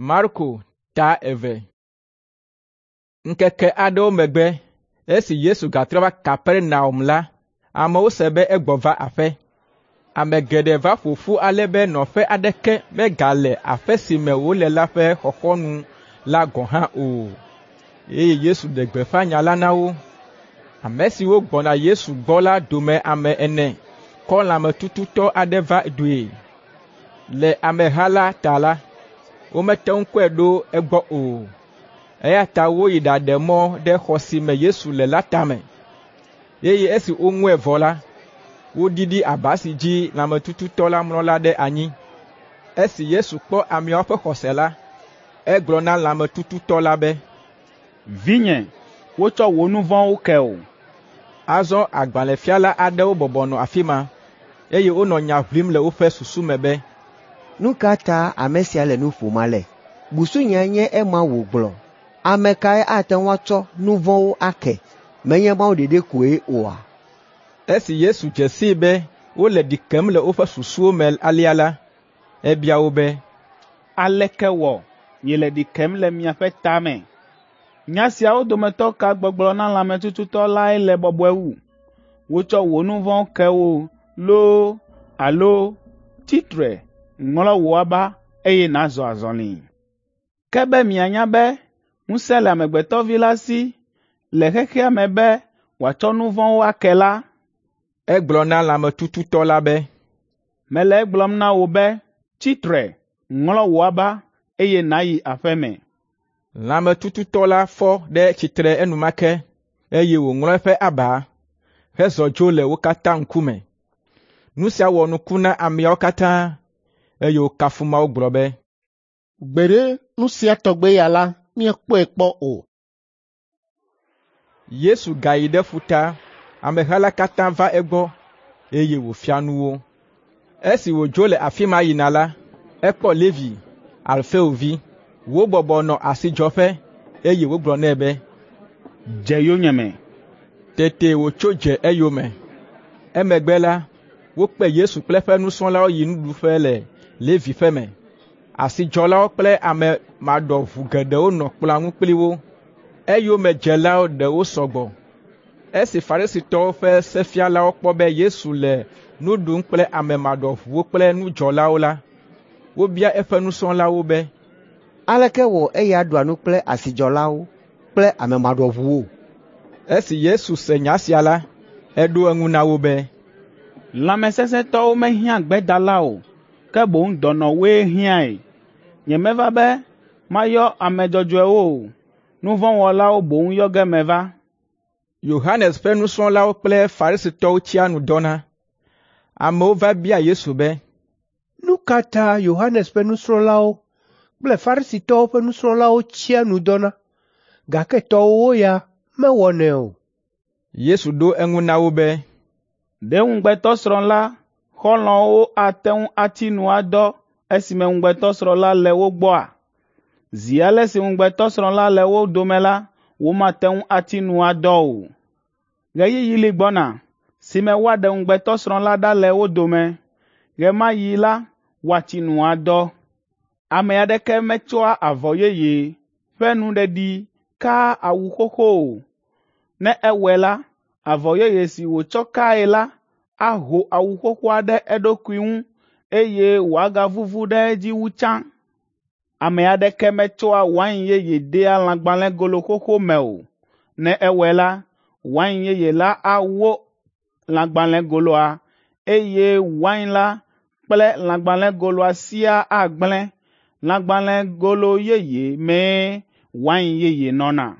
Marko ta eve. Nkeke aɖewo megbe, esi Yesu gatrɔ va Kapernaum la, amewo se be egbɔva aƒe. Ame geɖe va ƒoƒu ale be nɔƒe aɖeke megale aƒe si me wole la ƒe xɔxɔnu la gɔ̃ hã o. Eye Yesu ɖe gbeƒã nya la na wo. Ame siwo gbɔna Yesu gbɔ la dome ame ene kɔ lãmetututɔ aɖe va ɖoe. Le ameha la ta la, womete ŋu kɔe ɖo egbɔ o. Eya ta woyi ɖaɖe mɔ ɖe xɔ si me Yesu le la tame. Eye esi woŋue vɔ la, woɖiɖi aba si dzi lãmetututɔ la mlɔ la ɖe anyi. Esi Yesu kpɔ ameawo ƒe xɔse la, egblɔ na lãmetututɔ la be, "Vinye, wotsɔ wò nu vɔ̃wo ke o." Azɔ agbalẽfiala aɖewo bɔbɔnɔ afi ma, eye wonɔ nya ʋlim le woƒe susu me be, "Nu ka ta ame sia le nu ƒom ale? Busunya nye ema wògblɔ. Ame kae ate ŋu atsɔ nu vɔ̃wo ake? Menye Mawu ɖeɖe koe oa?" Esi Yesu dze sii be wole ɖi kem le woƒe susuwo me alea la, ebia wo be, "Aleke wɔ miele ɖi kem le miaƒe ta me? Nya siawo dometɔ ka gbɔgblɔ na lãmetututɔ lae le bɔbɔe wu? Wotsɔ wò nu vɔ̃wo ke wo loo alo tsitre ŋlɔ wò aba eye nàzɔ azɔli? Ke be mianya be ŋusẽ le Amegbetɔ Vi la si le xexea me be wòatsɔ nu vɔ̃wo ake la," egblɔ na lãmetututɔ la be, "Mele egblɔm na wò be tsitre ŋlɔ wò aba eye nàyi aƒe me." Lãmetututɔ la fɔ ɖe tsitre enumake, eye wòŋlɔ eƒe aba, hezɔ dzo le wo katã ŋkume. Nu sia wɔ nuku na ameawo katã, eye wokafu Mawu gblɔ be, "Gbeɖe nu sia tɔgbe ya la, míekpɔe kpɔ o." Yesu gayi ɖe ƒuta, ameha la katã va egbɔ, eye wòfia nu wo. Esi wòdzo le afi ma yina la, ekpɔ Levi, Alfeo vi, wobɔbɔ nɔ asidzɔƒe, eye wogblɔ nɛ be, "Dze yonyeme." Tete wòtso dze eyome. Emegbe la, wokpe Yesu kple eƒe nusrɔ̃lawo yi nuɖuƒe le Levi ƒe me. Asidzɔlawo kple ame maɖɔʋu geɖewo nɔ kplɔ̃a ŋu kpli wo. Eyomedzelawo ɖewo sɔgbɔ. Esi Farisitɔwo ƒe sefialawo kpɔ be Yesu le nu ɖum kple ame maɖɔʋuwo kple nudzɔlawo la, wobia eƒe nusrɔ̃lawo be, "Aleke wɔ eya ɖua nu kple asidzɔlawo kple ame maɖɔʋuwo?" Esi Yesu se nya sia la, eɖo eŋu na wo be, "Lãmesesẽtɔwo mehiã gbedala o, ke boŋ dɔnɔwoe hiãe. Nyemeva be mayɔ ame dzɔdzɔewo o, nu vɔ̃ wɔlawo boŋ yɔ ge meva." Yohanes ƒe nusrɔ̃lawo kple Farisitɔwo tsia nu dɔna. Amewo va bia Yesu be, "Nu ka ta Yohanes ƒe nusrɔ̃lawo kple Farisitɔwo ƒe nusrɔ̃lawo tsia nu dɔna, gake tɔwowo ya mewɔnɛ o?" Yesu ɖo eŋu na wo be, "Ɖe ŋugbetɔsrɔ̃ la xɔlɔ̃wo ate ŋu ati nu adɔ esime ŋugbetɔsrɔ̃ la le wo gbɔa? Zi ale si ŋugbetɔsrɔ̃ la le wo dome la, womate ŋu ati nu adɔ o. Ɣeyiɣi li gbɔna si me woaɖe ŋugbetɔsrɔ̃ la ɖa le wo dome. Ɣe ma ɣi la, woati nu adɔ. Ame aɖeke metsɔa avɔ yeye ƒe nuɖeɖi kaa awu xoxo o. Ne ewɔe la, avɔ yeye si wòtsɔ kae la aho awu xoxoa ɖe eɖokui ŋu, eye wòagavuvu ɖe edzi wu tsã. Ame aɖeke metsɔa wain yeye dea lãgbalẽgolo xoxo me o. Ne ewɔe la, wain yeye la awo lãgbalẽgoloa, eye wain la kple lãgbalẽgoloa sia agblẽ. Lãgbalẽgolo yeye mee wain yeye nɔna."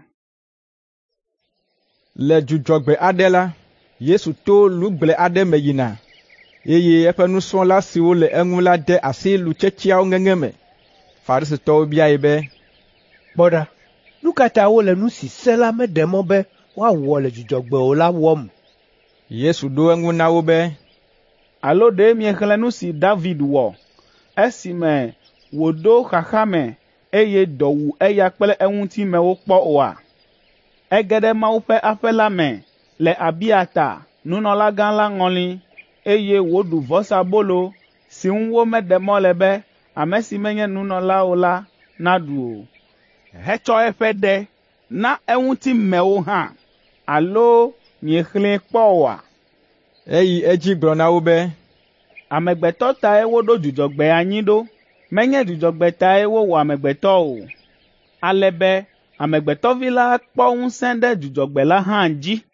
Le Dzudzɔgbe aɖe la, Yesu to lugble aɖe me yina, eye eƒe nusrɔ̃la siwo le eŋu la de asi lutsetsiawo ŋeŋe me. Farisitɔwo biae be, "Kpɔ ɖa, nu ka ta wole nu si se la meɖe mɔ be woawɔ le Dzudzɔgbe o la wɔm?" Yesu ɖo eŋu na wo be, "Alo ɖe miexlẽ nu si David wɔ esime wòɖo xaxa me eye dɔ wu eya kple eŋutimewo kpɔ oa? Ege ɖe Mawu ƒe aƒe la me le Abiata, nunɔlagã la ŋɔli, eye wòɖu vɔsabolo si ŋu womeɖe mɔ le be ame si menye nunɔla o la naɖu o, hetsɔ eƒe ɖe na eŋutimewo hã, alo miexlẽ kpɔ oa? Eyi edzi gblɔ na wo be, Amegbetɔ tae woɖo Dzudzɔgbe anyi ɖo, menye Dzudzɔgbe tae wowɔ amegbetɔ o. Ale be Amegbetɔ Vi la kpɔ ŋusẽ ɖe Dzudzɔgbe la hã dzi.